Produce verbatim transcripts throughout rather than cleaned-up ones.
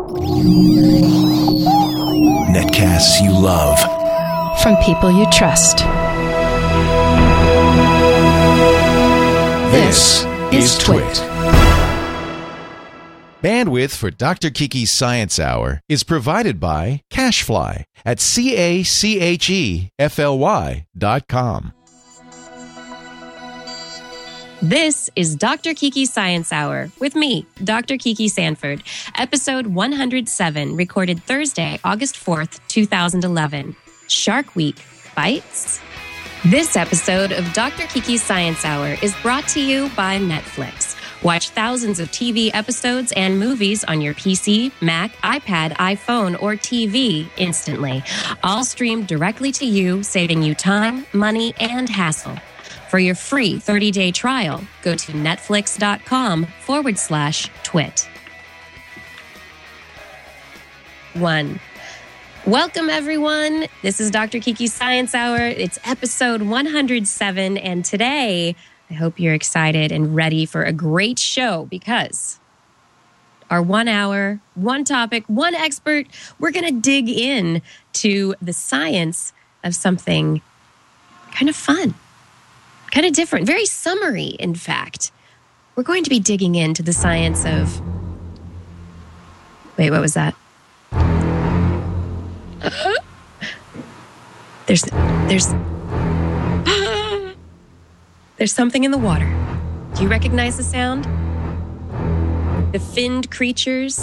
Netcasts you love. From people you trust. This is Twit. Bandwidth for Doctor Kiki's Science Hour is provided by CacheFly at C A C H E F L Y dot com. This is Doctor Kiki's Science Hour with me, Doctor Kiki Sanford, episode one hundred seven, recorded Thursday, August fourth, two thousand eleven. Shark Week Bites? This episode of Doctor Kiki's Science Hour is brought to you by Netflix. Watch thousands of T V episodes and movies on your P C, Mac, iPad, iPhone, or T V instantly. All streamed directly to you, saving you time, money, and hassle. For your free thirty-day trial, go to netflix.com forward slash twit. One. Welcome, everyone. This is Doctor Kiki's Science Hour. It's episode one hundred seven, and today I hope you're excited and ready for a great show because our one hour, one topic, one expert, we're going to dig in to the science of something kind of fun, kind of different, very summery, in fact. We're going to be digging into the science of... Wait, what was that? There's... There's... There's something in the water. Do you recognize the sound? The finned creatures.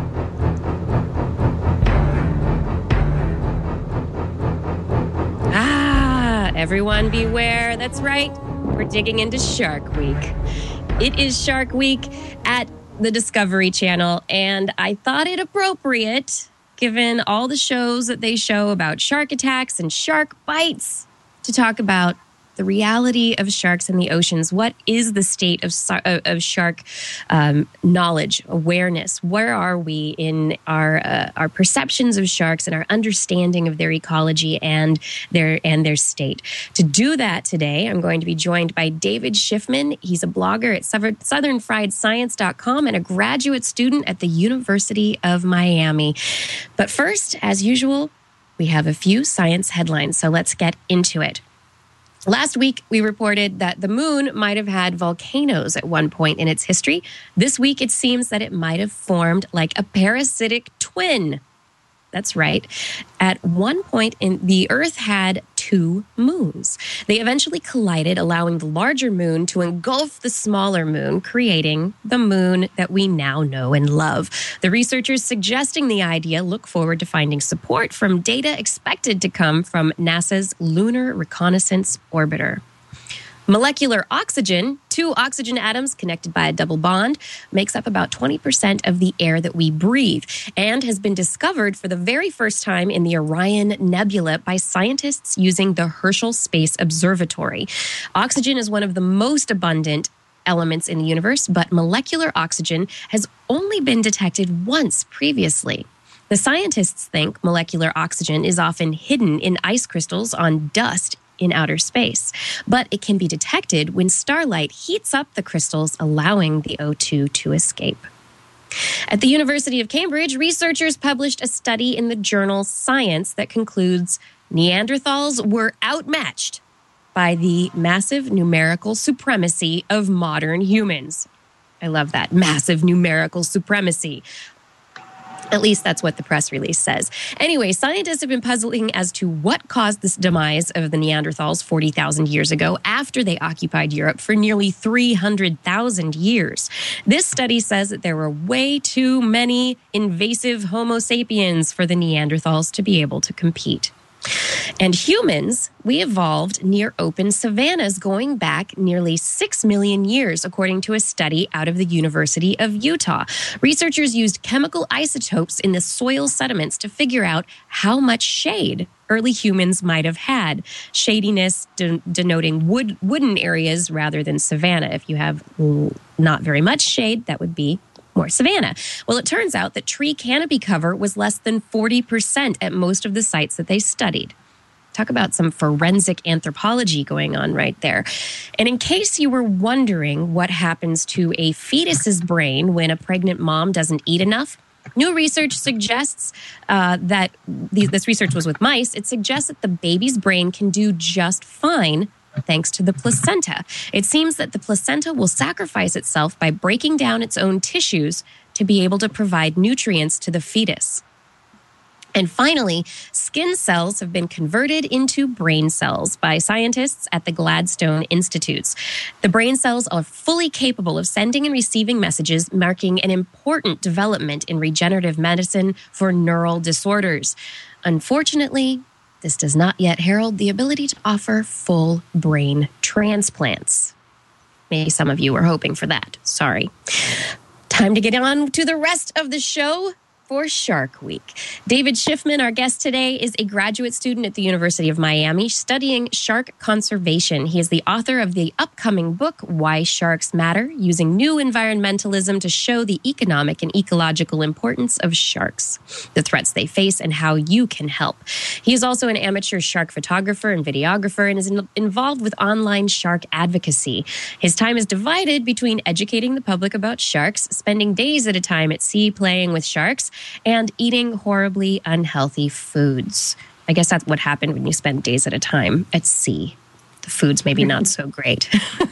Ah, everyone beware. That's right. We're digging into Shark Week. It is Shark Week at the Discovery Channel, and I thought it appropriate, given all the shows that they show about shark attacks and shark bites, to talk about the reality of sharks in the oceans. What is the state of, of shark um, knowledge, awareness? Where are we in our uh, our perceptions of sharks and our understanding of their ecology and their and their state? To do that today, I'm going to be joined by David Schiffman. He's a blogger at southern fried science dot com and a graduate student at the University of Miami. But first, as usual, we have a few science headlines, so let's get into it. Last week, we reported that the moon might have had volcanoes at one point in its history. This week, it seems that it might have formed like a parasitic twin. That's right. At one point, in the Earth had two moons. They eventually collided, allowing the larger moon to engulf the smaller moon, creating the moon that we now know and love. The researchers suggesting the idea look forward to finding support from data expected to come from NASA's Lunar Reconnaissance Orbiter. Molecular oxygen, two oxygen atoms connected by a double bond, makes up about twenty percent of the air that we breathe and has been discovered for the very first time in the Orion Nebula by scientists using the Herschel Space Observatory. Oxygen is one of the most abundant elements in the universe, but molecular oxygen has only been detected once previously. The scientists think molecular oxygen is often hidden in ice crystals on dust in outer space, but it can be detected when starlight heats up the crystals, allowing the O two to escape. At the University of Cambridge, researchers published a study in the journal Science that concludes Neanderthals were outmatched by the massive numerical supremacy of modern humans. I love that. Massive numerical supremacy. At least that's what the press release says. Anyway, scientists have been puzzling as to what caused this demise of the Neanderthals forty thousand years ago after they occupied Europe for nearly three hundred thousand years. This study says that there were way too many invasive Homo sapiens for the Neanderthals to be able to compete. And humans, we evolved near open savannas going back nearly six million years, according to a study out of the University of Utah. Researchers used chemical isotopes in the soil sediments to figure out how much shade early humans might have had. Shadiness de- denoting wood, wooden areas rather than savanna. If you have not very much shade, that would be more savanna. Well, it turns out that tree canopy cover was less than forty percent at most of the sites that they studied. Talk about some forensic anthropology going on right there. And in case you were wondering what happens to a fetus's brain when a pregnant mom doesn't eat enough, New research suggests uh, that th- this research was with mice. It suggests that the baby's brain can do just fine thanks to the placenta. It seems that the placenta will sacrifice itself by breaking down its own tissues to be able to provide nutrients to the fetus. And finally, skin cells have been converted into brain cells by scientists at the Gladstone Institutes. The brain cells are fully capable of sending and receiving messages, marking an important development in regenerative medicine for neural disorders. Unfortunately, this does not yet herald the ability to offer full brain transplants. Maybe some of you were hoping for that. Sorry. Time to get on to the rest of the show for Shark Week. David Schiffman, our guest today, is a graduate student at the University of Miami studying shark conservation. He is the author of the upcoming book, Why Sharks Matter, using new environmentalism to show the economic and ecological importance of sharks, the threats they face, and how you can help. He is also an amateur shark photographer and videographer and is in- involved with online shark advocacy. His time is divided between educating the public about sharks, spending days at a time at sea playing with sharks, and eating horribly unhealthy foods. I guess that's what happened when you spend days at a time at sea. The food's maybe not so great.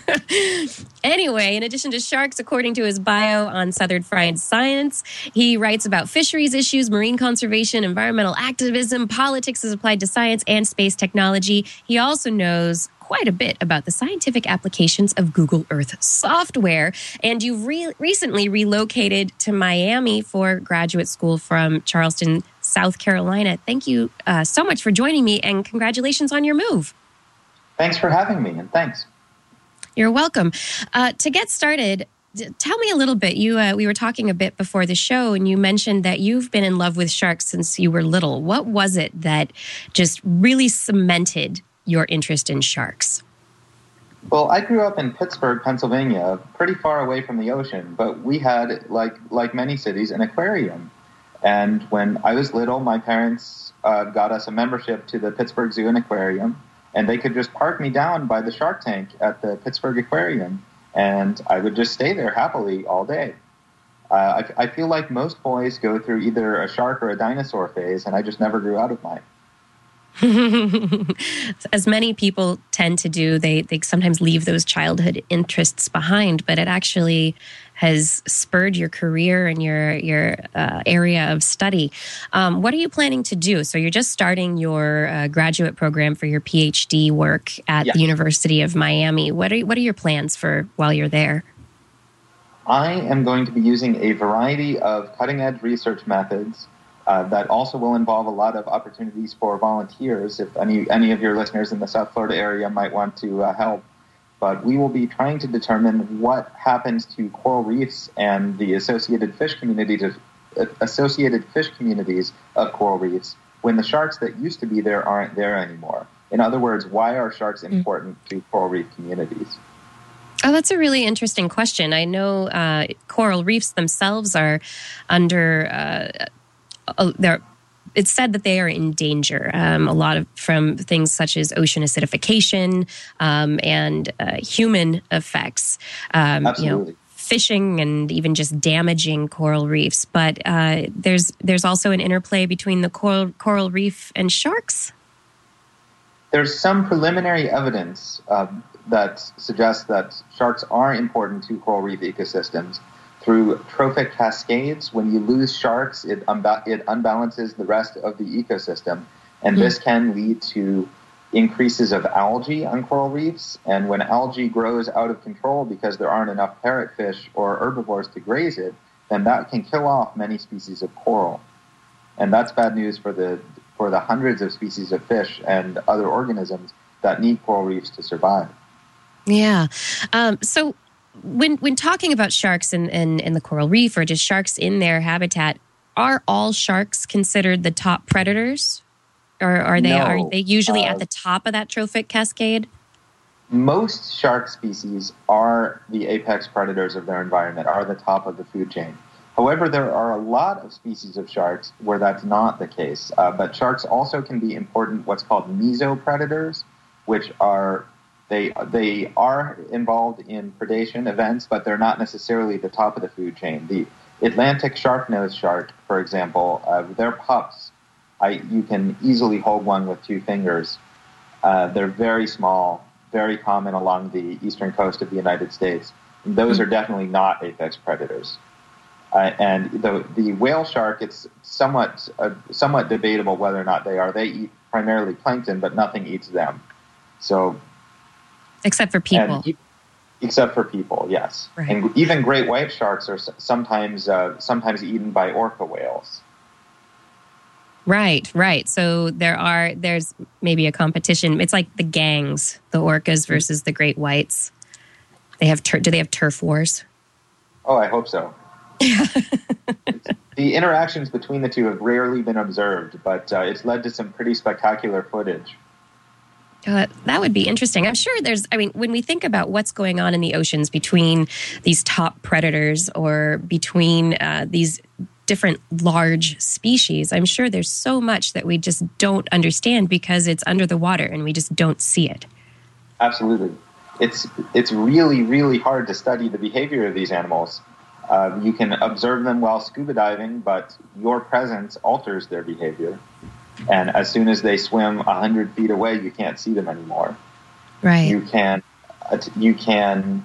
Anyway, in addition to sharks, according to his bio on Southern Fried Science, he writes about fisheries issues, marine conservation, environmental activism, politics as applied to science, and space technology. He also knows quite a bit about the scientific applications of Google Earth software. And you've re- recently relocated to Miami for graduate school from Charleston, South Carolina. Thank you uh, so much for joining me, and congratulations on your move. Thanks for having me, and thanks. You're welcome. Uh, to get started, tell me a little bit. You, uh, we were talking a bit before the show, and you mentioned that you've been in love with sharks since you were little. What was it that just really cemented your interest in sharks? Well, I grew up in Pittsburgh, Pennsylvania, pretty far away from the ocean, but we had, like like many cities, an aquarium. And when I was little, my parents uh, got us a membership to the Pittsburgh Zoo and Aquarium, and they could just park me down by the shark tank at the Pittsburgh Aquarium, and I would just stay there happily all day. Uh, I, I feel like most boys go through either a shark or a dinosaur phase, and I just never grew out of mine. As many people tend to do, they, they sometimes leave those childhood interests behind, but it actually has spurred your career and your your uh, area of study. Um, what are you planning to do? So you're just starting your uh, graduate program for your PhD work at Yes. the University of Miami. What are what are your plans for while you're there? I am going to be using a variety of cutting-edge research methods uh, that also will involve a lot of opportunities for volunteers, if any any of your listeners in the South Florida area might want to uh, help. But we will be trying to determine what happens to coral reefs and the associated fish communities of, uh, associated fish communities of coral reefs when the sharks that used to be there aren't there anymore. In other words, why are sharks important mm. to coral reef communities? Oh, that's a really interesting question. I know uh, coral reefs themselves are under, uh, uh, they're, it's said that they are in danger, um, a lot of from things such as ocean acidification um, and uh, human effects. Um, Absolutely. You know, fishing and even just damaging coral reefs. But uh, there's there's also an interplay between the coral, coral reef and sharks. There's some preliminary evidence uh, that suggests that sharks are important to coral reef ecosystems. Through trophic cascades, when you lose sharks, it, unba- it unbalances the rest of the ecosystem. And mm-hmm. this can lead to increases of algae on coral reefs. And when algae grows out of control because there aren't enough parrotfish or herbivores to graze it, then that can kill off many species of coral. And that's bad news for the for the hundreds of species of fish and other organisms that need coral reefs to survive. Yeah. Um, so when when talking about sharks in, in, in the coral reef or just sharks in their habitat, are all sharks considered the top predators? Or are they, no, are they usually uh, at the top of that trophic cascade? Most shark species are the apex predators of their environment, are the top of the food chain. However, there are a lot of species of sharks where that's not the case. Uh, but sharks also can be important, what's called mesopredators, which are they they are involved in predation events, but they're not necessarily the top of the food chain. The Atlantic shark-nosed shark, for example, uh, their pups, I, you can easily hold one with two fingers. Uh, they're very small, very common along the eastern coast of the United States. And those are definitely not apex predators. Uh, and the the whale shark, it's somewhat uh, somewhat debatable whether or not they are. They eat primarily plankton, but nothing eats them. So, except for people. E- except for people, yes. Right. And even great white sharks are sometimes uh, sometimes eaten by orca whales. Right, right. So there are there's maybe a competition. It's like the gangs, the orcas versus the great whites. They have tur- do they have turf wars? Oh, I hope so. The interactions between the two have rarely been observed, but uh, it's led to some pretty spectacular footage. Uh, that would be interesting. I'm sure there's, I mean, when we think about what's going on in the oceans between these top predators or between uh, these different large species, I'm sure there's so much that we just don't understand because it's under the water and we just don't see it. Absolutely. It's, it's really, really hard to study the behavior of these animals. Uh, you can observe them while scuba diving, but your presence alters their behavior. And as soon as they swim one hundred feet away, you can't see them anymore. Right. You can, you can,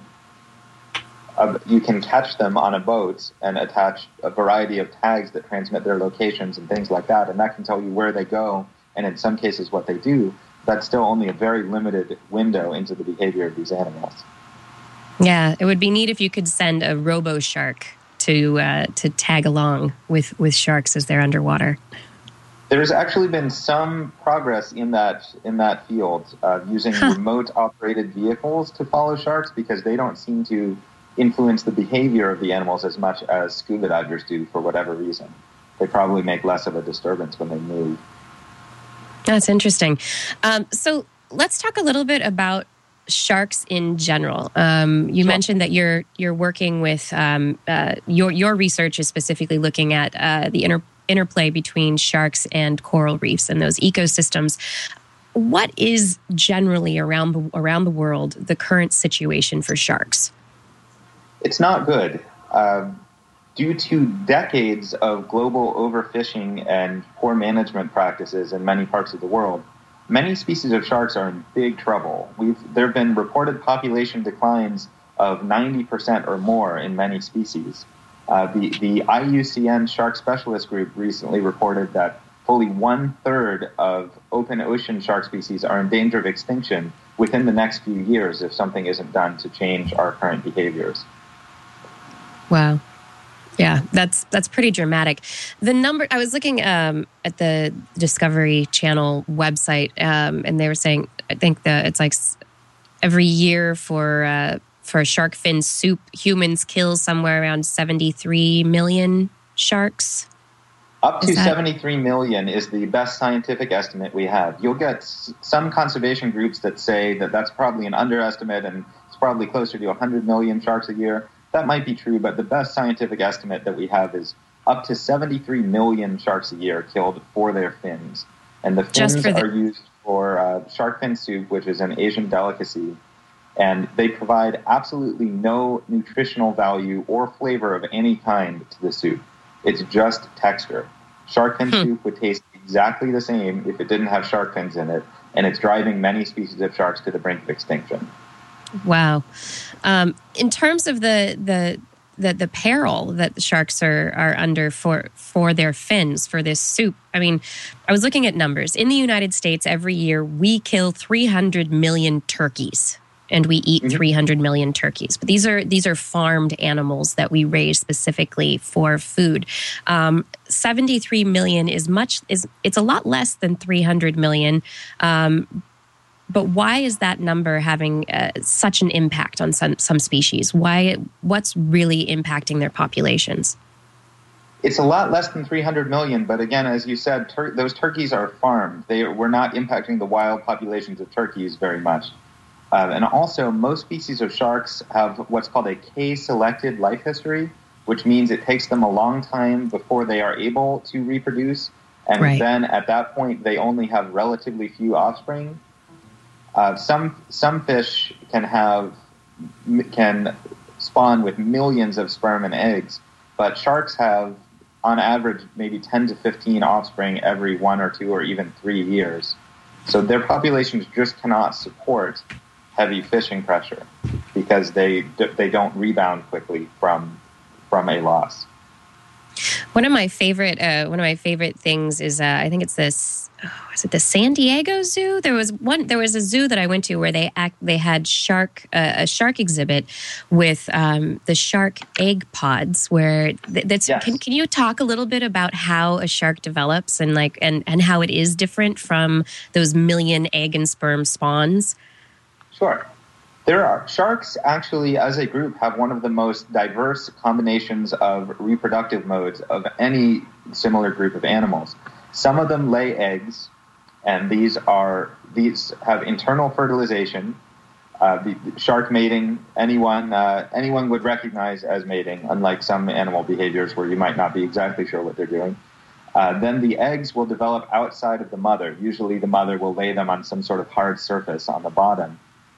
uh, you can catch them on a boat and attach a variety of tags that transmit their locations and things like that, and that can tell you where they go and in some cases what they do. That's still only a very limited window into the behavior of these animals. Yeah, it would be neat if you could send a robo shark to uh, to tag along with, with sharks as they're underwater. There's actually been some progress in that in that field, uh, using huh. remote operated vehicles to follow sharks because they don't seem to influence the behavior of the animals as much as scuba divers do for whatever reason. They probably make less of a disturbance when they move. That's interesting. Um, so let's talk a little bit about sharks in general. Um, you sure. mentioned that you're you're working with um, uh, your your research is specifically looking at uh, the inter- interplay between sharks and coral reefs and those ecosystems. What is generally around the, around the world the current situation for sharks? It's not good. Uh, due to decades of global overfishing and poor management practices in many parts of the world, many species of sharks are in big trouble. We've, there have been reported population declines of ninety percent or more in many species. Uh, the, the I U C N Shark Specialist Group recently reported that fully one-third of open ocean shark species are in danger of extinction within the next few years if something isn't done to change our current behaviors. Wow. Yeah, that's that's pretty dramatic. The number I was looking um, at the Discovery Channel website, um, and they were saying, I think that it's like every year for uh, for a shark fin soup, humans kill somewhere around seventy-three million sharks. Up to that... seventy-three million is the best scientific estimate we have. You'll get some conservation groups that say that that's probably an underestimate and it's probably closer to one hundred million sharks a year. That might be true, but the best scientific estimate that we have is up to seventy-three million sharks a year killed for their fins. And the fins the- are used for uh, shark fin soup, which is an Asian delicacy. And they provide absolutely no nutritional value or flavor of any kind to the soup. It's just texture. Shark fin hmm. soup would taste exactly the same if it didn't have shark fins in it, and it's driving many species of sharks to the brink of extinction. Wow. Um, in terms of the, the the the peril that the sharks are are under for for their fins, for this soup, I mean, I was looking at numbers. In the United States, every year we kill three hundred million turkeys. And we eat mm-hmm. three hundred million turkeys. But these are these are farmed animals that we raise specifically for food. Um, seventy-three million is much is it's a lot less than three hundred million. Um, but why is that number having uh, such an impact on some some species? Why? What's really impacting their populations? It's a lot less than three hundred million. But again, as you said, tur- those turkeys are farmed. They we're not impacting the wild populations of turkeys very much. Uh, and also, most species of sharks have what's called a K-selected life history, which means it takes them a long time before they are able to reproduce. And right. then at that point, they only have relatively few offspring. Uh, some some fish can have can spawn with millions of sperm and eggs, but sharks have, on average, maybe ten to fifteen offspring every one or two or even three years. So their populations just cannot support heavy fishing pressure because they they don't rebound quickly from from a loss. One of my favorite uh, one of my favorite things is uh, I think it's this oh, is it the San Diego Zoo? There was one there was a zoo that I went to where they act they had shark uh, a shark exhibit with um, the shark egg pods. Where th- that's yes. can can you talk a little bit about how a shark develops and like and and how it is different from those million egg and sperm spawns? Sure. There are. Sharks actually, as a group, have one of the most diverse combinations of reproductive modes of any similar group of animals. Some of them lay eggs, and these are these have internal fertilization. Uh, the, the shark mating, anyone uh, anyone would recognize as mating, unlike some animal behaviors where you might not be exactly sure what they're doing. Uh, then the eggs will develop outside of the mother. Usually the mother will lay them on some sort of hard surface on the bottom.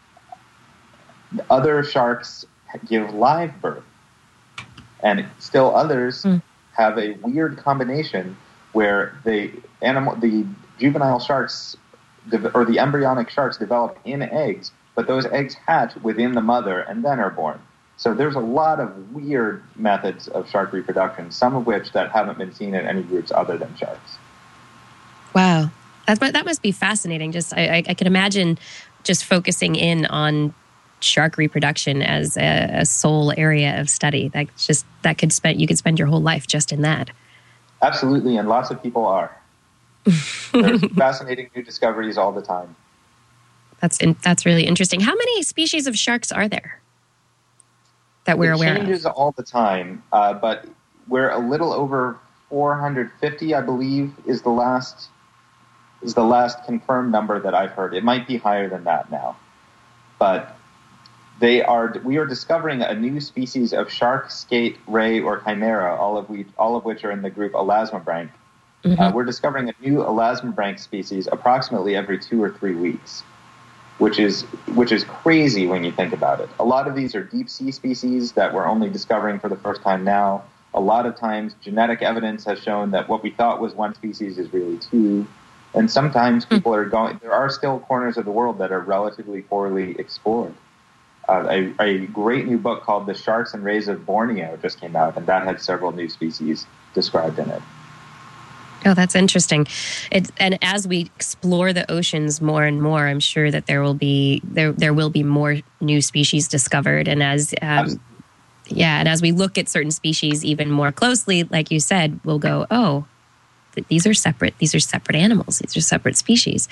Other sharks give live birth, and still others mm. have a weird combination where the animal, the juvenile sharks, or the embryonic sharks, develop in eggs, but those eggs hatch within the mother and then are born. So there's a lot of weird methods of shark reproduction, some of which that haven't been seen in any groups other than sharks. Wow, that that must be fascinating. Just I, I, I can imagine just focusing in on shark reproduction as a, a sole area of study. That just that could spend you could spend your whole life just in that. Absolutely, and lots of people are. There's fascinating new discoveries all the time. That's in, that's really interesting. How many species of sharks are there that we're it aware of? It changes all the time, uh, but we're a little over four hundred fifty, I believe, is the last is the last confirmed number that I've heard. It might be higher than that now, but. They are. We are discovering a new species of shark, skate, ray, or chimera, all of we, all of which are in the group Elasmobranch. Mm-hmm. Uh, we're discovering a new Elasmobranch species approximately every two or three weeks, which is which is crazy when you think about it. A lot of these are deep sea species that we're only discovering for the first time now. A lot of times, genetic evidence has shown that what we thought was one species is really two. And sometimes people mm-hmm. are going. There are still corners of the world that are relatively poorly explored. Uh, a, a great new book called The Sharks and Rays of Borneo just came out, and that had several new species described in it. Oh, that's interesting. It, and as we explore the oceans more and more, I'm sure that there will be there there will be more new species discovered. And as um, yeah, and as we look at certain species even more closely, like you said, we'll go, oh, these are separate. These are separate animals. These are separate species.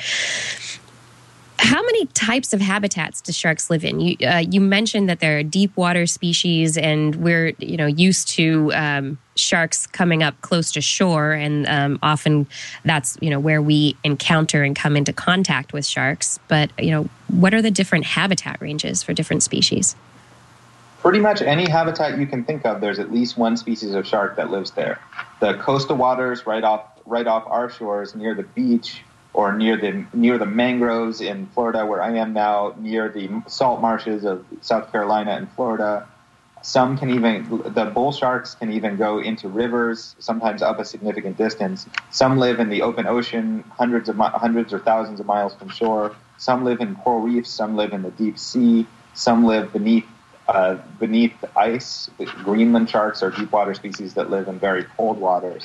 How many types of habitats do sharks live in? You uh, you mentioned that there are deep water species, and we're you know used to um, sharks coming up close to shore, and um, often that's you know where we encounter and come into contact with sharks. But you know, what are the different habitat ranges for different species? Pretty much any habitat you can think of, there's at least one species of shark that lives there. The coastal waters, right off right off our shores, near the beach. Or near the near the mangroves in Florida, where I am now, near the salt marshes of South Carolina and Florida. Some can even, the bull sharks can even go into rivers, sometimes up a significant distance. Some live in the open ocean, hundreds of hundreds or thousands of miles from shore. Some live in coral reefs. Some live in the deep sea. Some live beneath uh, beneath ice. The Greenland sharks are deep water species that live in very cold waters.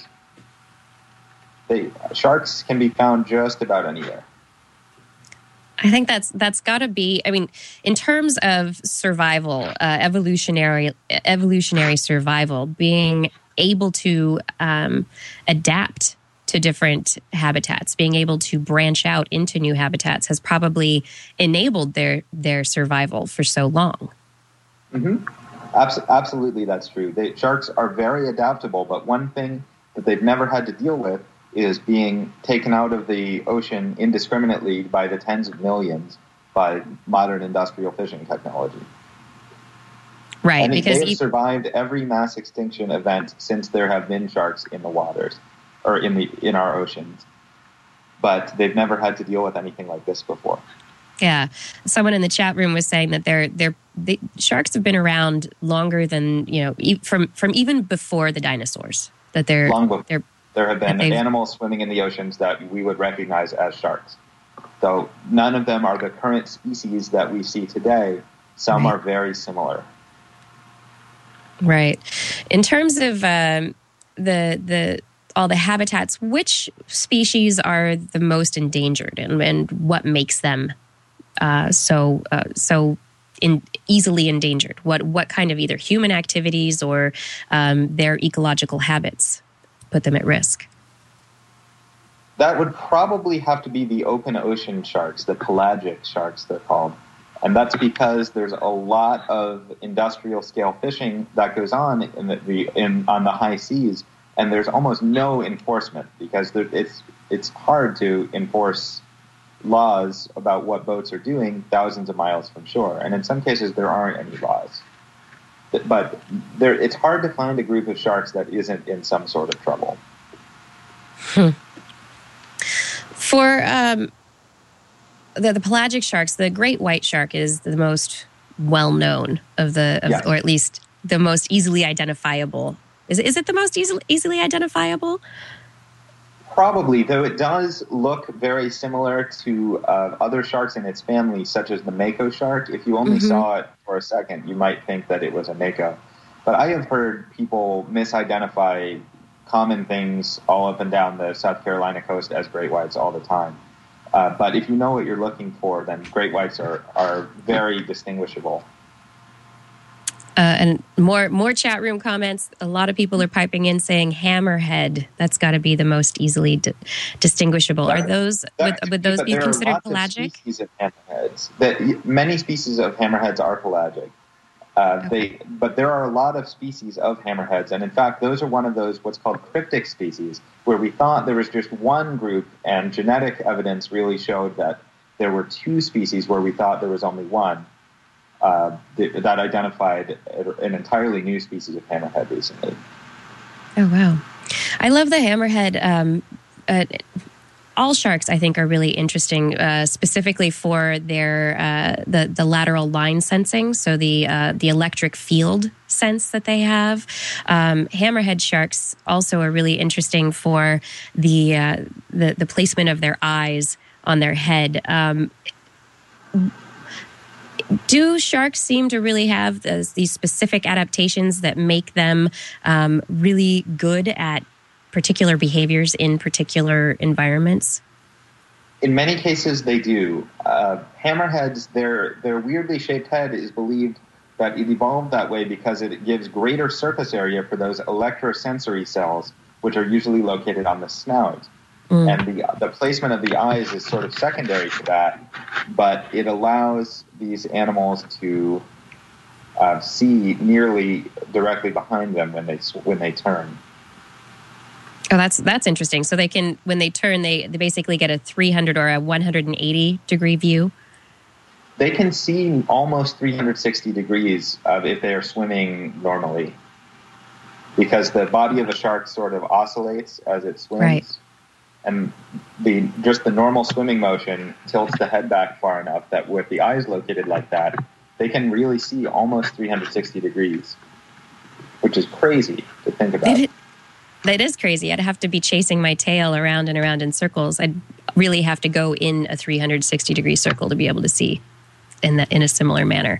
They, sharks can be found just about anywhere. I think that's that's got to be. I mean, in terms of survival, uh, evolutionary evolutionary survival, being able to um, adapt to different habitats, being able to branch out into new habitats, has probably enabled their their survival for so long. Mm-hmm. Abs- absolutely, that's true. They, sharks are very adaptable, but one thing that they've never had to deal with is being taken out of the ocean indiscriminately by the tens of millions by modern industrial fishing technology. Right, and because they have you... survived every mass extinction event since there have been sharks in the waters or in the in our oceans, but they've never had to deal with anything like this before. Yeah, someone in the chat room was saying that they're they're they, sharks have been around longer than, you know, e- from from even before the dinosaurs. That they're long before. They're, there have been animals swimming in the oceans that we would recognize as sharks. Though none of them are the current species that we see today. Some right. are very similar. Right. In terms of um, the the all the habitats, which species are the most endangered, and, and what makes them uh, so uh, so in, easily endangered? What what kind of either human activities or um, their ecological habits put them at risk? That would probably have to be the open ocean sharks, the pelagic sharks they're called. And that's because there's a lot of industrial scale fishing that goes on in the in on the high seas, and there's almost no enforcement because there, it's it's hard to enforce laws about what boats are doing thousands of miles from shore. And in some cases, there aren't any laws. But there, it's hard to find a group of sharks that isn't in some sort of trouble. Hmm. For um, the, the pelagic sharks, the great white shark is the most well-known of the, of, yes. or at least the most easily identifiable. Is, is it the most easily, easily identifiable? Probably, though it does look very similar to uh, other sharks in its family, such as the mako shark. If you only mm-hmm. saw it for a second, you might think that it was a mako. But I have heard people misidentify common things all up and down the South Carolina coast as great whites all the time. Uh, but if you know what you're looking for, then great whites are, are very distinguishable. Uh, and more more chat room comments. A lot of people are piping in saying hammerhead. That's got to be the most easily di- distinguishable. That, are those would, would those be considered pelagic? Species of hammerheads. That many species of hammerheads are pelagic. Uh, okay. They, but there are a lot of species of hammerheads, and in fact, those are one of those what's called cryptic species, where we thought there was just one group, and genetic evidence really showed that there were two species where we thought there was only one. Uh, th- that identified an entirely new species of hammerhead recently. Oh, wow. I love the hammerhead. Um, uh, all sharks, I think, are really interesting, uh, specifically for their uh, the, the lateral line sensing, so the uh, the electric field sense that they have. Um, hammerhead sharks also are really interesting for the, uh, the, the placement of their eyes on their head. Um Do sharks seem to really have those, these specific adaptations that make them um, really good at particular behaviors in particular environments? In many cases, they do. Uh, hammerheads, their their weirdly shaped head is believed that it evolved that way because it gives greater surface area for those electrosensory cells, which are usually located on the snout. Mm. And the the placement of the eyes is sort of secondary to that, but it allows these animals to uh, see nearly directly behind them when they when they turn. Oh, that's that's interesting. So they can, when they turn, they, they basically get a three hundred or a one hundred eighty degree view. They can see almost three hundred sixty degrees uh, if they are swimming normally, because the body of a shark sort of oscillates as it swims. Right. And the just the normal swimming motion tilts the head back far enough that with the eyes located like that, they can really see almost three hundred sixty degrees, which is crazy to think about. It, that is crazy. I'd have to be chasing my tail around and around in circles. I'd really have to go in a three hundred sixty degree circle to be able to see in that in a similar manner.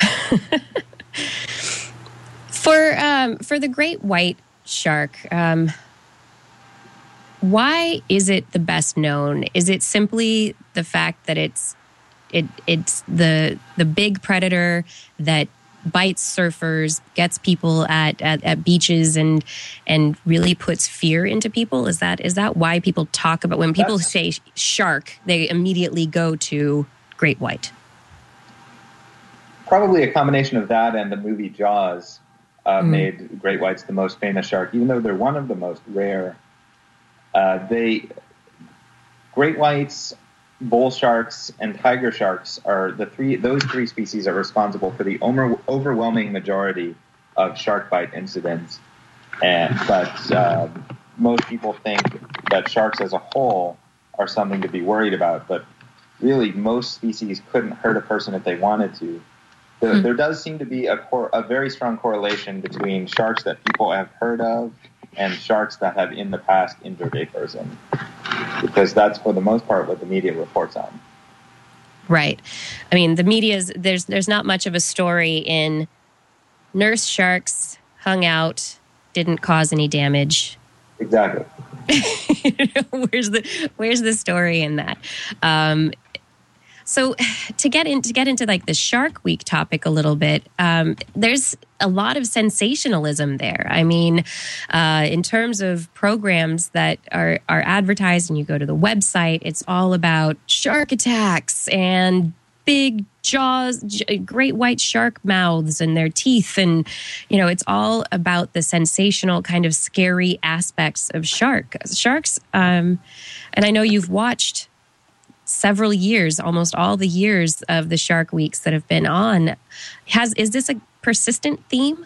for um, for the great white shark. Um, Why is it the best known? Is it simply the fact that it's it it's the the big predator that bites surfers, gets people at, at, at beaches, and and really puts fear into people? Is that is that why people talk about, when people That's, say shark, they immediately go to great white? Probably a combination of that and the movie Jaws uh, mm. made great whites the most famous shark, even though they're one of the most rare. Uh, they, great whites, bull sharks, and tiger sharks are the three. Those three species are responsible for the over, overwhelming majority of shark bite incidents. And but uh, most people think that sharks as a whole are something to be worried about. But really, most species couldn't hurt a person if they wanted to. There, Hmm. there does seem to be a, cor- a very strong correlation between sharks that people have heard of and sharks that have in the past injured a person, because that's for the most part what the media reports on. Right. I mean, the media's there's there's not much of a story in nurse sharks hung out, didn't cause any damage. Exactly. where's the where's the story in that? Um, so to get in to get into like the Shark Week topic a little bit, um, there's a lot of sensationalism there. I mean, uh, in terms of programs that are are advertised, and you go to the website, it's all about shark attacks and big jaws, j- great white shark mouths and their teeth. And, you know, it's all about the sensational kind of scary aspects of shark sharks. Um, and I know you've watched several years, almost all the years of the Shark Weeks that have been on. Has, is this a persistent theme?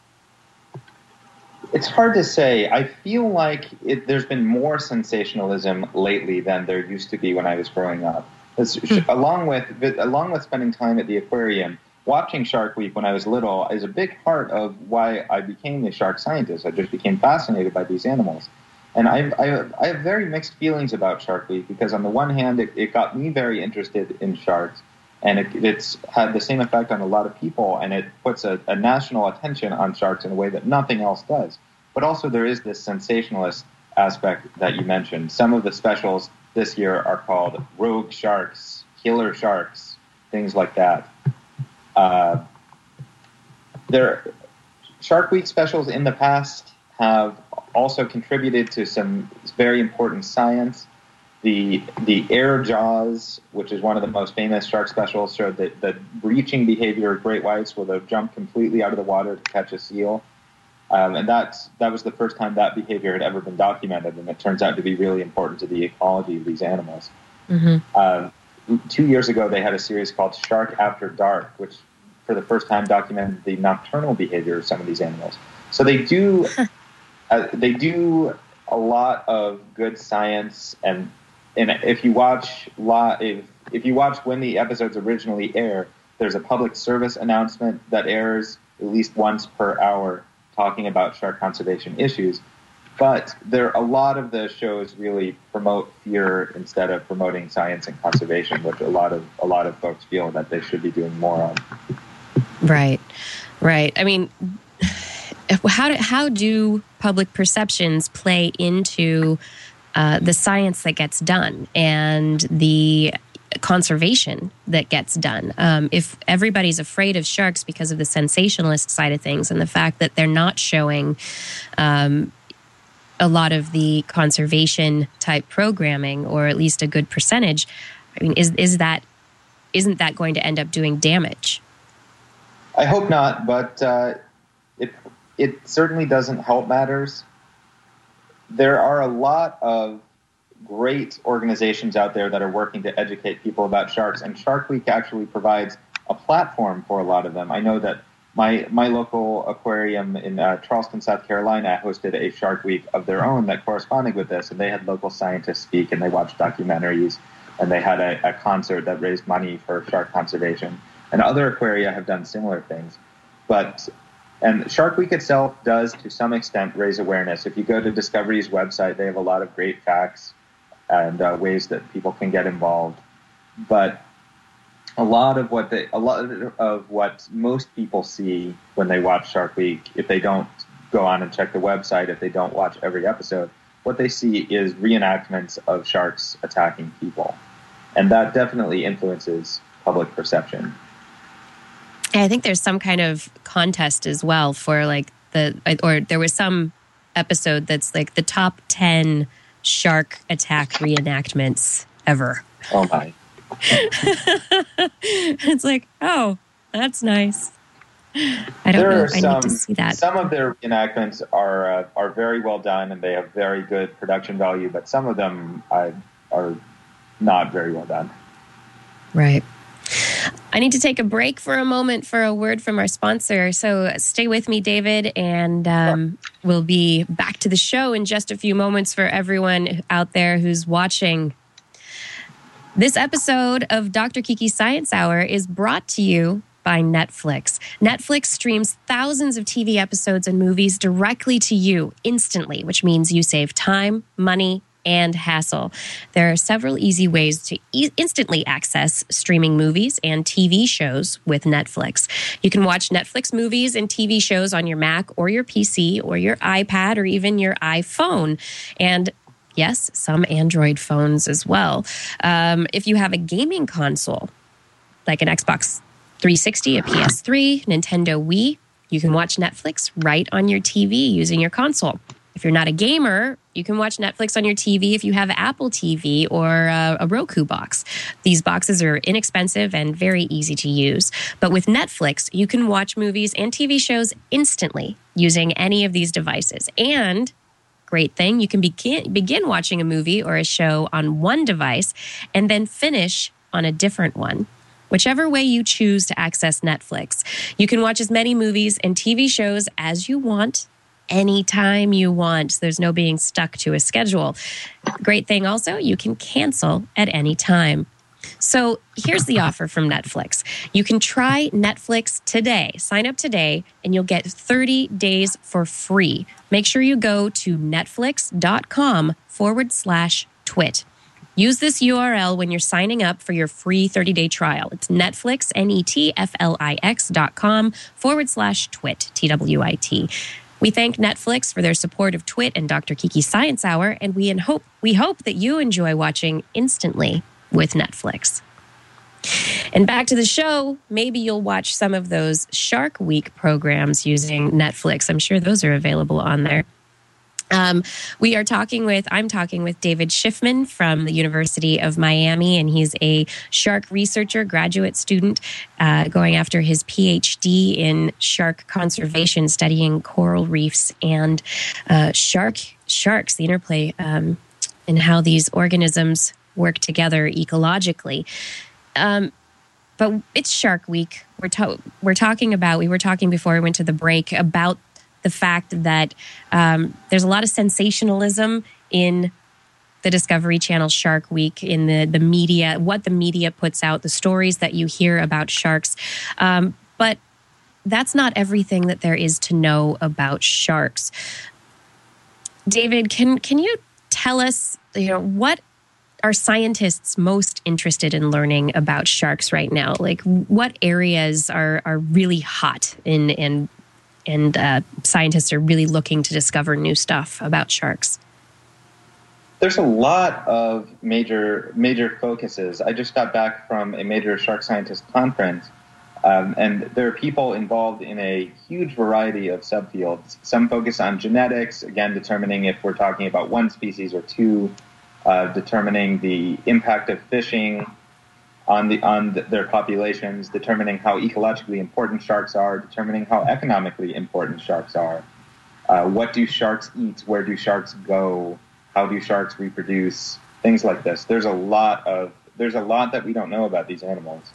It's hard to say. I feel like it, there's been more sensationalism lately than there used to be when I was growing up. Hmm. Along with along with spending time at the aquarium, watching Shark Week when I was little is a big part of why I became a shark scientist. I just became fascinated by these animals. And I, I, I have very mixed feelings about Shark Week, because on the one hand, it, it got me very interested in sharks, and it, it's had the same effect on a lot of people, and it puts a, a national attention on sharks in a way that nothing else does. But also there is this sensationalist aspect that you mentioned. Some of the specials this year are called Rogue Sharks, Killer Sharks, things like that. Uh, there, Shark Week specials in the past have also contributed to some very important science. The the air jaws, which is one of the most famous shark specials, showed that the breaching behavior of great whites will jump completely out of the water to catch a seal. Um, and that's, that was the first time that behavior had ever been documented, and it turns out to be really important to the ecology of these animals. Mm-hmm. Um, two years ago, they had a series called Shark After Dark, which for the first time documented the nocturnal behavior of some of these animals. So they do... Uh, they do a lot of good science, and and if you watch if if you watch when the episodes originally air, there's a public service announcement that airs at least once per hour talking about shark conservation issues. But there a lot of the shows really promote fear instead of promoting science and conservation, which a lot of a lot of folks feel that they should be doing more of. Right, right. I mean, how do, how do public perceptions play into uh, the science that gets done and the conservation that gets done? Um, if everybody's afraid of sharks because of the sensationalist side of things and the fact that they're not showing um, a lot of the conservation type programming, or at least a good percentage, I mean, is is that isn't that going to end up doing damage? I hope not, but uh, it it certainly doesn't help matters. There are a lot of great organizations out there that are working to educate people about sharks, and Shark Week actually provides a platform for a lot of them. I know that my my local aquarium in uh, Charleston, South Carolina, hosted a Shark Week of their own that corresponded with this, and they had local scientists speak, and they watched documentaries, and they had a, a concert that raised money for shark conservation. And other aquaria have done similar things. But and Shark Week itself does, to some extent, raise awareness. If you go to Discovery's website, they have a lot of great facts and uh, ways that people can get involved. But a lot of what they, a lot of what most people see when they watch Shark Week, if they don't go on and check the website, if they don't watch every episode, what they see is reenactments of sharks attacking people, and that definitely influences public perception. I think there's some kind of contest as well for like the, or there was some episode that's like the top ten shark attack reenactments ever. Oh my. It's like, oh, that's nice. I don't there know. Are I some, need to see that. Some of their reenactments are uh, are very well done, and they have very good production value, but some of them uh, are not very well done. Right. I need to take a break for a moment for a word from our sponsor. So stay with me, David, and um, we'll be back to the show in just a few moments for everyone out there who's watching. This episode of Doctor Kiki Science Hour is brought to you by Netflix. Netflix streams thousands of T V episodes and movies directly to you instantly, which means you save time, money, and hassle. There are several easy ways to e- instantly access streaming movies and T V shows with Netflix. You can watch Netflix movies and T V shows on your Mac or your P C or your iPad or even your iPhone. And yes, some Android phones as well. Um, if you have a gaming console, like an Xbox three sixty, a P S three, Nintendo Wii, you can watch Netflix right on your T V using your console. If you're not a gamer, you can watch Netflix on your T V if you have Apple T V or a, a Roku box. These boxes are inexpensive and very easy to use. But with Netflix, you can watch movies and T V shows instantly using any of these devices. And great thing, you can begin, begin watching a movie or a show on one device and then finish on a different one. Whichever way you choose to access Netflix, you can watch as many movies and T V shows as you want, anytime you want. There's no being stuck to a schedule. Great thing also, you can cancel at any time. So here's the offer from Netflix. You can try Netflix today. Sign up today and you'll get thirty days for free. Make sure you go to netflix.com forward slash twit. Use this U R L when you're signing up for your free thirty-day trial. It's Netflix, N-E-T-F-L-I-X dot com forward slash twit, T W I T. We thank Netflix for their support of Twit and Doctor Kiki's Science Hour, and we, in hope, we hope that you enjoy watching instantly with Netflix. And back to the show, maybe you'll watch some of those Shark Week programs using Netflix. I'm sure those are available on there. Um, we are talking with, I'm talking with David Schiffman from the University of Miami, and he's a shark researcher, graduate student, uh, going after his P H D in shark conservation, studying coral reefs and uh, shark sharks, the interplay um, and how these organisms work together ecologically. Um, but it's Shark Week. We're, to- we're talking about, we were talking before we went to the break about the fact that um, there's a lot of sensationalism in the Discovery Channel Shark Week, in the, the media, what the media puts out, the stories that you hear about sharks. Um, but that's not everything that there is to know about sharks. David, can can you tell us, you know, what are scientists most interested in learning about sharks right now? Like, what areas are are really hot in in and uh, scientists are really looking to discover new stuff about sharks? There's a lot of major major focuses. I just got back from a major shark scientist conference, um, and there are people involved in a huge variety of subfields. Some focus on genetics, again, determining if we're talking about one species or two, uh, determining the impact of fishing on the on the, their populations, determining how ecologically important sharks are, determining how economically important sharks are. Uh, what do sharks eat? Where do sharks go? How do sharks reproduce? Things like this. There's a lot of there's a lot that we don't know about these animals.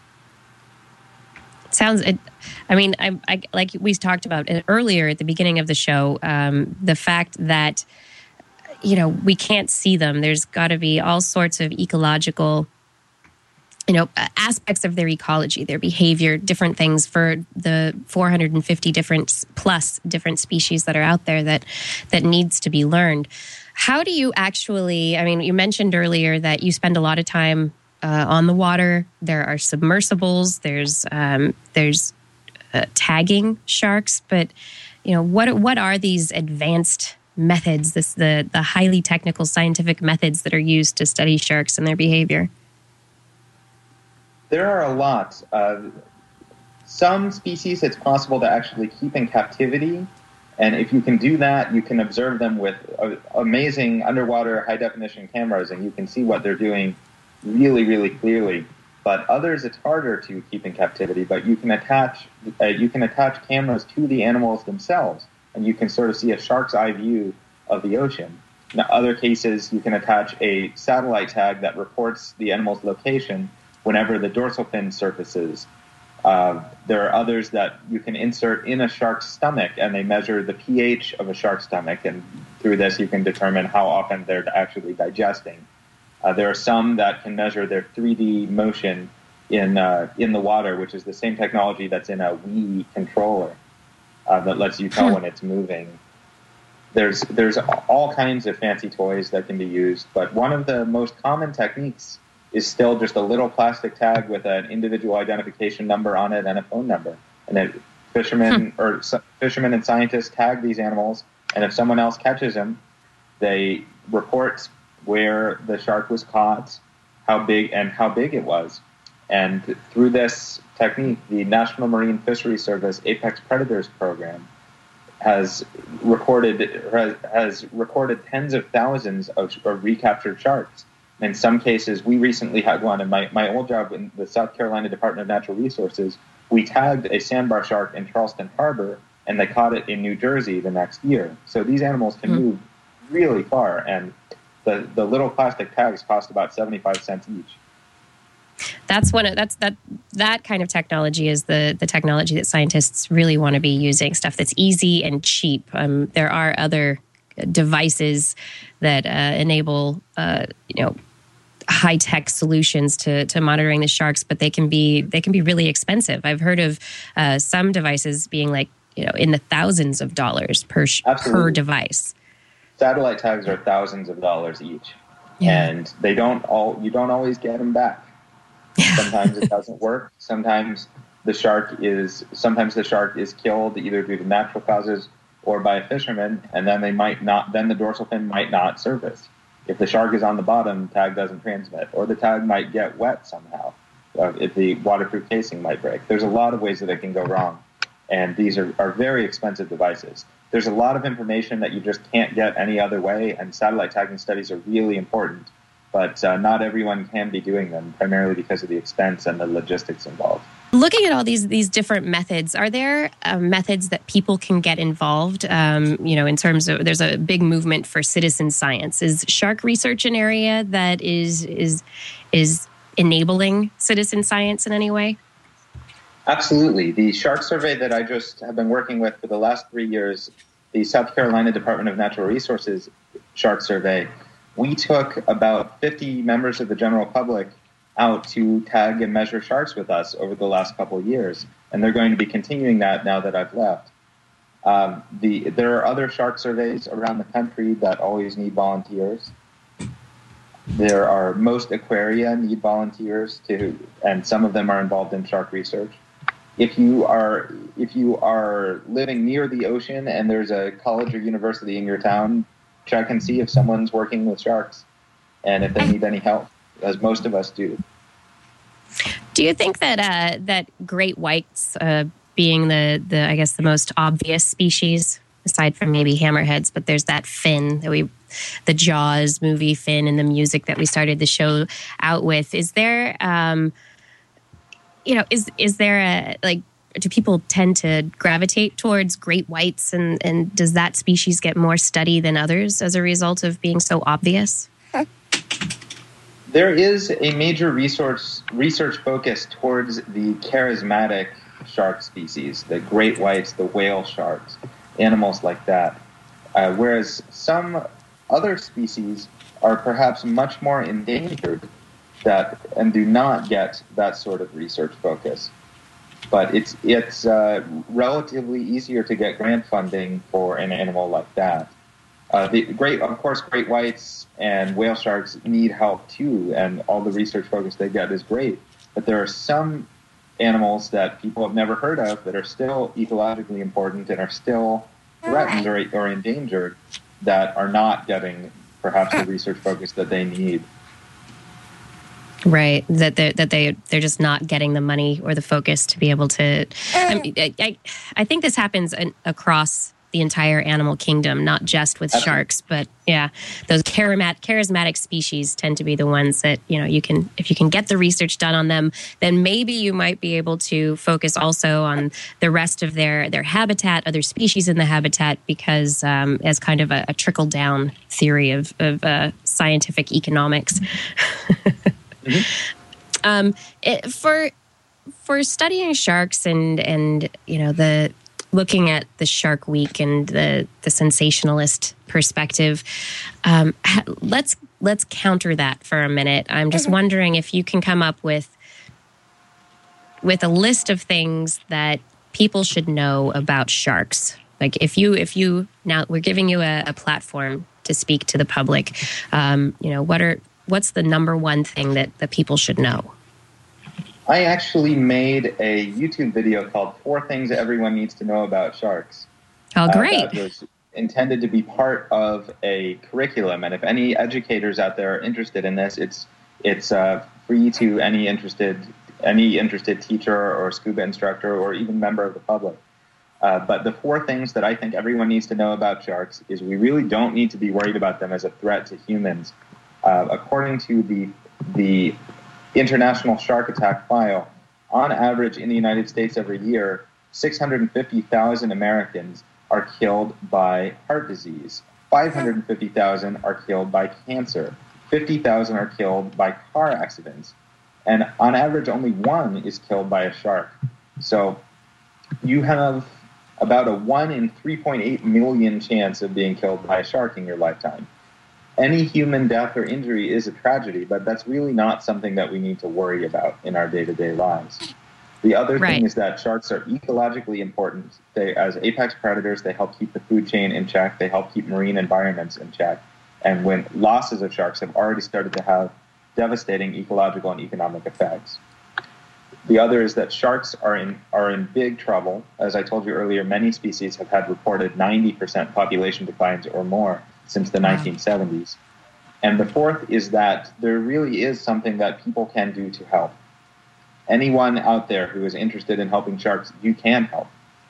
Sounds. It, I mean, I, I like we talked about it earlier at the beginning of the show. Um, the fact that you know we can't see them. There's got to be all sorts of ecological, you know, aspects of their ecology, their behavior, different things for the four hundred fifty different plus different species that are out there that that needs to be learned. How do you actually, I mean, you mentioned earlier that you spend a lot of time uh, on the water. There are submersibles, there's um, there's uh, tagging sharks, but, you know, what what are these advanced methods, this the the highly technical scientific methods that are used to study sharks and their behavior? There are a lot. Uh, some species it's possible to actually keep in captivity, and if you can do that, you can observe them with uh, amazing underwater high-definition cameras, and you can see what they're doing really, really clearly. But others, it's harder to keep in captivity, but you can attach uh, you can attach cameras to the animals themselves, and you can sort of see a shark's eye view of the ocean. In other cases, you can attach a satellite tag that reports the animal's location whenever the dorsal fin surfaces. Uh, there are others that you can insert in a shark's stomach, and they measure the pH of a shark's stomach, and through this you can determine how often they're actually digesting. Uh, there are some that can measure their three D motion in uh, in the water, which is the same technology that's in a Wii controller uh, that lets you tell when it's moving. There's there's all kinds of fancy toys that can be used, but one of the most common techniques is still just a little plastic tag with an individual identification number on it and a phone number. And then fishermen hmm. or fishermen and scientists tag these animals, and if someone else catches them, they report where the shark was caught, how big and how big it was. And through this technique, the National Marine Fisheries Service Apex Predators Program has recorded has, has recorded tens of thousands of, of recaptured sharks. In some cases, we recently had one. In my, my old job in the South Carolina Department of Natural Resources, we tagged a sandbar shark in Charleston Harbor, and they caught it in New Jersey the next year. So these animals can mm-hmm. move really far, and the, the little plastic tags cost about seventy-five cents each. That's one of that's that that kind of technology is the the technology that scientists really want to be using. Stuff that's easy and cheap. Um, there are other devices that uh, enable uh, you know high tech solutions to to monitoring the sharks, but they can be they can be really expensive. I've heard of uh, some devices being like you know in the thousands of dollars per sh- per device. Satellite tags are thousands of dollars each, yeah. and they don't all you don't always get them back. Sometimes it doesn't work. Sometimes the shark is sometimes the shark is killed either due to natural causes or by a fisherman, and then they might not. Then the dorsal fin might not surface. If the shark is on the bottom, tag doesn't transmit, or the tag might get wet somehow. Uh, if the waterproof casing might break. There's a lot of ways that it can go wrong, and these are, are very expensive devices. There's a lot of information that you just can't get any other way, and satellite tagging studies are really important. But uh, not everyone can be doing them, primarily because of the expense and the logistics involved. Looking at all these these different methods, are there uh, methods that people can get involved? Um, you know, in terms of there's a big movement for citizen science. Is shark research an area that is is is enabling citizen science in any way? Absolutely. The shark survey that I just have been working with for the last three years, the South Carolina Department of Natural Resources shark survey. We took about fifty members of the general public out to tag and measure sharks with us over the last couple of years, and they're going to be continuing that now that I've left. Um, the there are other shark surveys around the country that always need volunteers. There are most aquaria need volunteers to, and some of them are involved in shark research. If you are if you are living near the ocean and there's a college or university in your town, check and see if someone's working with sharks and if they need any help, as most of us do. Do you think that uh, that great whites, uh, being the, the I guess the most obvious species, aside from maybe hammerheads, but there's that fin that we, the Jaws movie fin and the music that we started the show out with. Is there, um, you know, is is there a like? Do people tend to gravitate towards great whites, and, and does that species get more study than others as a result of being so obvious? There is a major resource, research focus towards the charismatic shark species, the great whites, the whale sharks, animals like that, uh, whereas some other species are perhaps much more endangered that and do not get that sort of research focus. But it's it's uh, relatively easier to get grant funding for an animal like that. Uh, the great, of course, great whites and whale sharks need help too, and all the research focus they get is great. But there are some animals that people have never heard of that are still ecologically important and are still threatened or, or endangered that are not getting perhaps the research focus that they need. Right, that they that they they're just not getting the money or the focus to be able to. I mean, I, I think this happens in, across the entire animal kingdom, not just with Absolutely. Sharks, but yeah, those charismatic charismatic species tend to be the ones that you know you can if you can get the research done on them, then maybe you might be able to focus also on the rest of their their habitat, other species in the habitat, because um, as kind of a, a trickle down theory of of uh, scientific economics. Mm-hmm. Um, it, for for studying sharks and and you know the looking at the Shark Week and the the sensationalist perspective, um, let's let's counter that for a minute. I'm just wondering if you can come up with with a list of things that people should know about sharks. Like if you, if you now we're giving you a, a platform to speak to the public. Um, you know, what are what's the number one thing that the people should know? I actually made a YouTube video called Four Things Everyone Needs to Know About Sharks. Oh, great. Uh, that was intended to be part of a curriculum. And if any educators out there are interested in this, it's it's uh, free to any interested any interested teacher or scuba instructor or even member of the public. Uh, but the four things that I think everyone needs to know about sharks is we really don't need to be worried about them as a threat to humans. Uh, according to the the International Shark Attack File, on average in the United States every year, six hundred fifty thousand Americans are killed by heart disease. five hundred fifty thousand are killed by cancer. fifty thousand are killed by car accidents. And on average, only one is killed by a shark. So you have about a one in three point eight million chance of being killed by a shark in your lifetime. Any human death or injury is a tragedy, but that's really not something that we need to worry about in our day-to-day lives. The other right. thing is that sharks are ecologically important. They, as apex predators, they help keep the food chain in check. They help keep marine environments in check. And when losses of sharks have already started to have devastating ecological and economic effects. The other is that sharks are in are in big trouble. As I told you earlier, many species have had reported ninety percent population declines or more since the nineteen seventies. And the fourth is that there really is something that people can do to help. Anyone out there who is interested in helping sharks, you can help.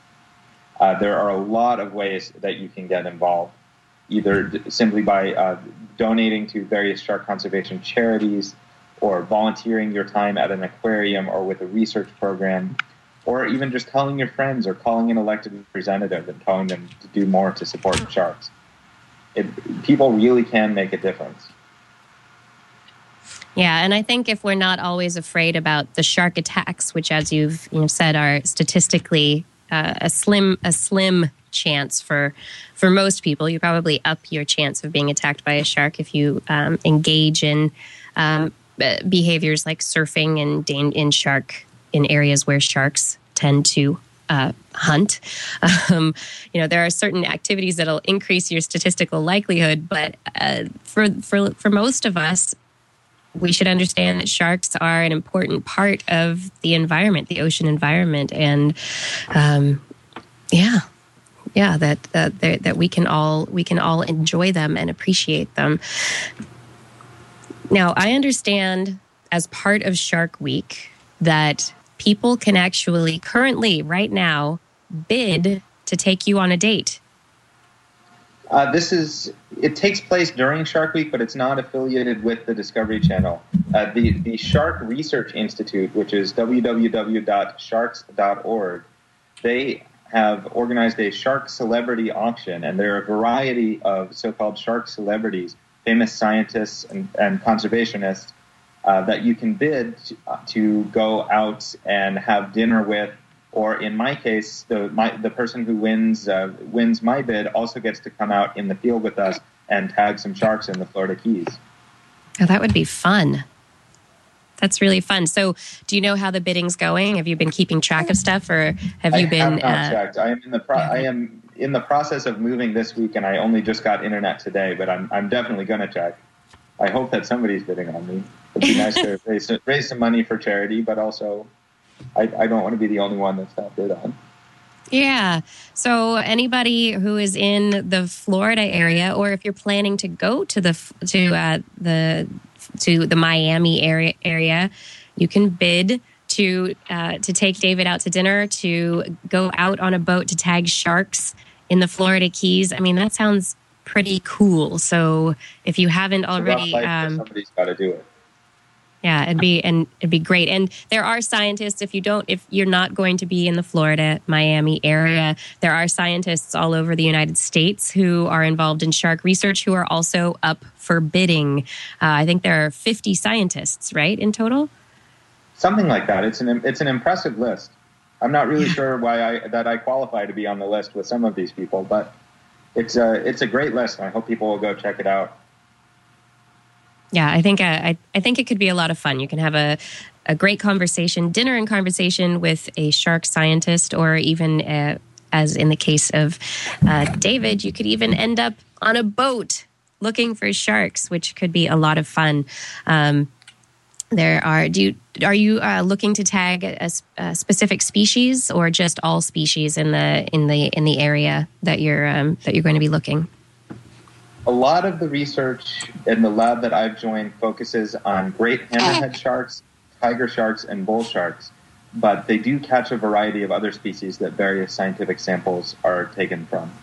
Uh, there are a lot of ways that you can get involved, either d- simply by uh, donating to various shark conservation charities, or volunteering your time at an aquarium or with a research program, or even just telling your friends or calling an elected representative and telling them to do more to support sharks. It, people really can make a difference. Yeah, and I think if we're not always afraid about the shark attacks, which, as you've you know, said, are statistically uh, a slim a slim chance for for most people, you probably up your chance of being attacked by a shark if you um, engage in um, behaviors like surfing and in shark in areas where sharks tend to uh, hunt. Um, you know, there are certain activities that'll increase your statistical likelihood, but uh, for for for most of us, we should understand that sharks are an important part of the environment, the ocean environment, and um, yeah, yeah, that uh, that we can all we can all enjoy them and appreciate them. Now, I understand as part of Shark Week that people can actually currently, right now, bid to take you on a date. Uh, this is, it takes place during Shark Week, but it's not affiliated with the Discovery Channel. Uh, the, the Shark Research Institute, which is w w w dot sharks dot org, they have organized a shark celebrity auction, and there are a variety of so-called shark celebrities, famous scientists and, and conservationists, uh, that you can bid to, uh, to go out and have dinner with. Or in my case, the my, the person who wins uh, wins my bid also gets to come out in the field with us and tag some sharks in the Florida Keys. Oh, that would be fun. That's really fun. So, do you know how the bidding's going? Have you been keeping track of stuff, or have you I been? I have not uh, checked. I am in the pro- I am in the process of moving this week, and I only just got internet today. But I'm I'm definitely going to check. I hope that somebody's bidding on me. It'd be nice to raise raise some money for charity, but also, I, I don't want to be the only one that's not bid on. Yeah. So anybody who is in the Florida area, or if you're planning to go to the to uh, the to the Miami area area, you can bid to uh, to take David out to dinner, to go out on a boat to tag sharks in the Florida Keys. I mean, that sounds pretty cool. So if you haven't already, um, somebody's got to do it. Yeah, it'd be and it'd be great. And there are scientists. If you don't, if you're not going to be in the Florida, Miami area, there are scientists all over the United States who are involved in shark research who are also up for bidding. Uh, I think there are fifty scientists, right, in total. Something like that. It's an it's an impressive list. I'm not really sure why I that I qualify to be on the list with some of these people, but it's a it's a great list, and I hope people will go check it out. Yeah, I think uh, I, I think it could be a lot of fun. You can have a, a great conversation, dinner and conversation with a shark scientist, or even, uh, as in the case of uh, David, you could even end up on a boat looking for sharks, which could be a lot of fun. Um, there are, do you, are you uh, looking to tag a, a specific species, or just all species in the in the in the area that you're um, that you're going to be looking? A lot of the research in the lab that I've joined focuses on great hammerhead sharks, tiger sharks, and bull sharks, but they do catch a variety of other species that various scientific samples are taken from.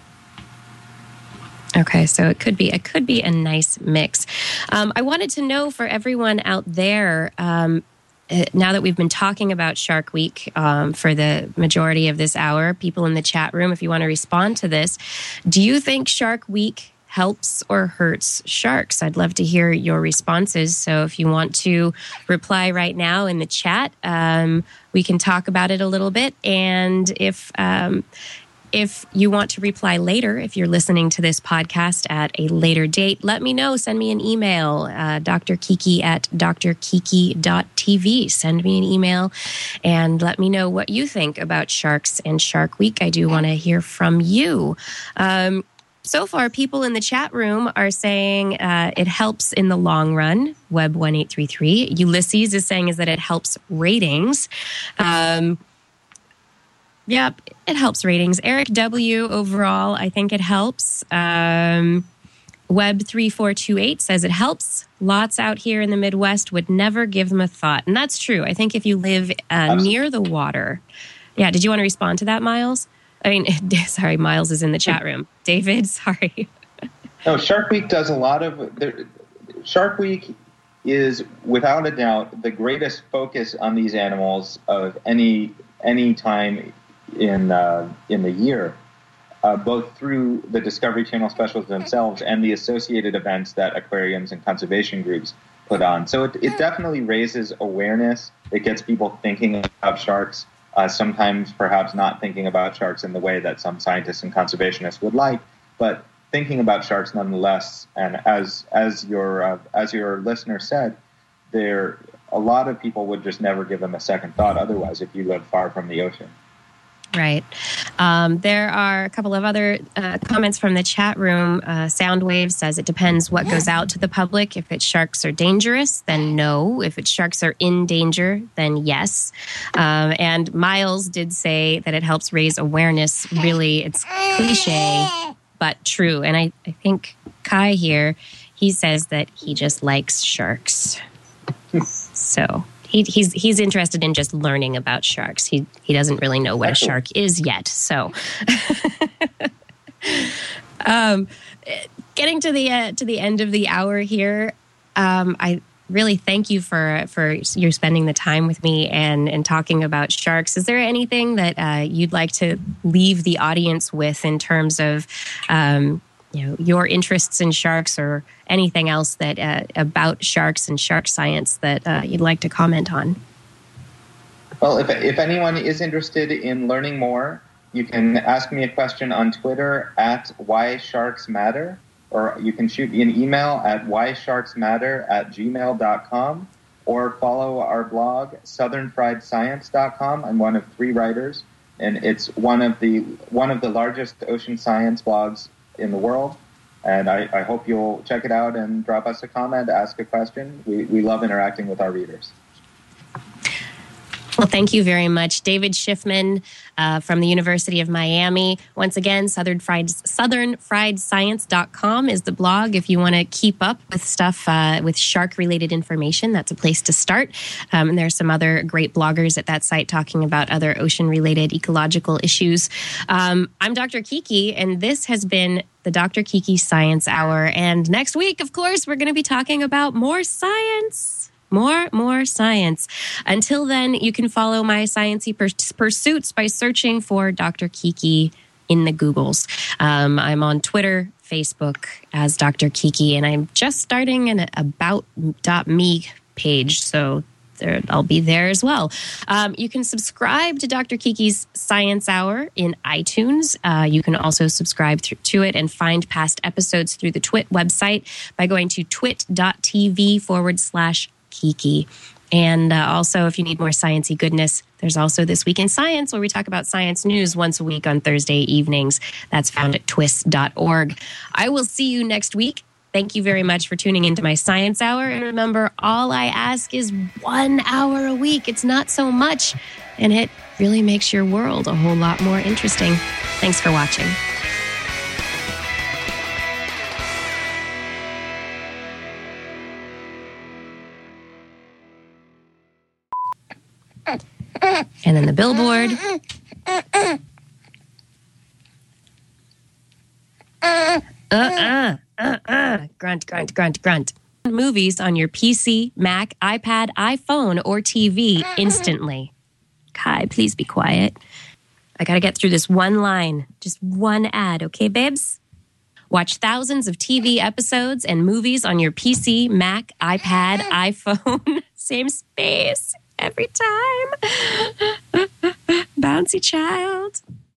Okay, so it could be it could be a nice mix. Um, I wanted to know for everyone out there, um, now that we've been talking about Shark Week um, for the majority of this hour, people in the chat room, if you want to respond to this, do you think Shark Week helps or hurts sharks? I'd love to hear your responses. So if you want to reply right now in the chat, um, we can talk about it a little bit. And if um, if you want to reply later, if you're listening to this podcast at a later date, let me know. Send me an email, uh, Doctor Kiki at d r kiki dot t v. Send me an email and let me know what you think about sharks and Shark Week. I do want to hear from you. Um, So far, people in the chat room are saying uh, it helps in the long run. Web one eight three three. Ulysses is saying is that it helps ratings. Um, yep, it helps ratings. Eric W. overall, I think it helps. Um, Web three four two eight says it helps. Lots out here in the Midwest would never give them a thought. And that's true. I think if you live uh, near the water. Yeah, did you want to respond to that, Miles? I mean, sorry, Miles is in the chat room. David, sorry. No, Shark Week does a lot of... There, Shark Week is, without a doubt, the greatest focus on these animals of any any time in uh, in the year, uh, both through the Discovery Channel specials themselves and the associated events that aquariums and conservation groups put on. So it, it definitely raises awareness. It gets people thinking about sharks. Uh, sometimes perhaps not thinking about sharks in the way that some scientists and conservationists would like, but thinking about sharks nonetheless. And as as your uh, as your listener said, there a lot of people would just never give them a second thought otherwise if you live far from the ocean. Right. Um, there are a couple of other uh, comments from the chat room. Uh, Soundwave says it depends what goes out to the public. If it's sharks are dangerous, then no. If it's sharks are in danger, then yes. Um, and Miles did say that it helps raise awareness. Really, it's cliche, but true. And I, I think Kai here, he says that he just likes sharks. So... He, he's he's interested in just learning about sharks. He he doesn't really know what a shark is yet. So, um, getting to the uh, to the end of the hour here, um, I really thank you for for you spending the time with me and and talking about sharks. Is there anything that uh, you'd like to leave the audience with in terms of um, you know, your interests in sharks, or anything else that uh, about sharks and shark science that uh, you'd like to comment on? Well, if if anyone is interested in learning more, you can ask me a question on Twitter at why sharks matter, or you can shoot me an email at why sharks matter at gmail dot com, or follow our blog, southern fried science dot com. I'm one of three writers, and it's one of the one of the largest ocean science blogs in the world, and I, I hope you'll check it out and drop us a comment, ask a question. We, we love interacting with our readers. Well, thank you very much. David Schiffman uh, from the University of Miami. Once again, Southern Fried, southern fried science dot com is the blog. If you want to keep up with stuff uh, with shark-related information, that's a place to start. Um, and there are some other great bloggers at that site talking about other ocean-related ecological issues. Um, I'm Doctor Kiki, and this has been the Doctor Kiki Science Hour. And next week, of course, we're going to be talking about more science. More, more science. Until then, you can follow my sciencey purs- pursuits by searching for Doctor Kiki in the Googles. Um, I'm on Twitter, Facebook as Doctor Kiki, and I'm just starting an about dot me page. So there, I'll be there as well. Um, you can subscribe to Doctor Kiki's Science Hour in iTunes. Uh, you can also subscribe th- to it and find past episodes through the Twit website by going to twit.tv forward slash Kiki. And uh, also, if you need more sciencey goodness, there's also This Week in Science, where we talk about science news once a week on Thursday evenings. That's found at twist dot org. I will see you next week. Thank you very much for tuning into my Science Hour. And remember, all I ask is one hour a week. It's not so much, and it really makes your world a whole lot more interesting. Thanks for watching. And then the billboard. Uh-uh, uh-uh. Grunt, grunt, grunt, grunt. Movies on your P C, Mac, iPad, iPhone, or T V instantly. Kai, please be quiet. I gotta get through this one line. Just one ad, okay, babes? Watch thousands of T V episodes and movies on your P C, Mac, iPad, iPhone. Same space every time. Bouncy child.